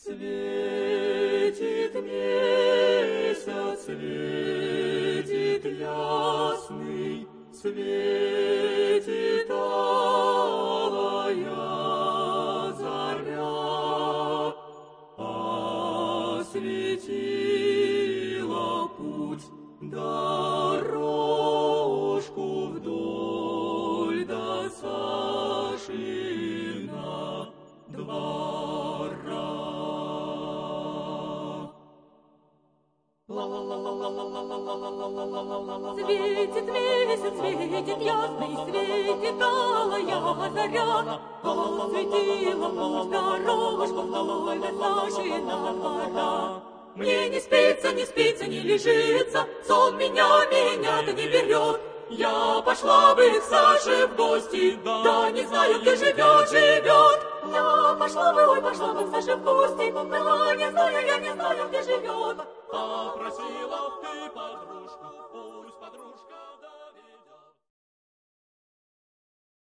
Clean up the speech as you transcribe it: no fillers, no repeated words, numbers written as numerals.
Светит месяц, светит ясный, светит алая заря, осветила путь, дорожку вдоль до Сашина двора. Светит месяц, светит ясный, светит алая заря, осветила путь, дорожку вдоль до Сашина двора. Мне не спится, не спится, не лежится, сон меня-то не берет. Я пошла бы к Саше в гости, да не знаю, где живет. Я пошла бы к Саше в гости, да не знаю, я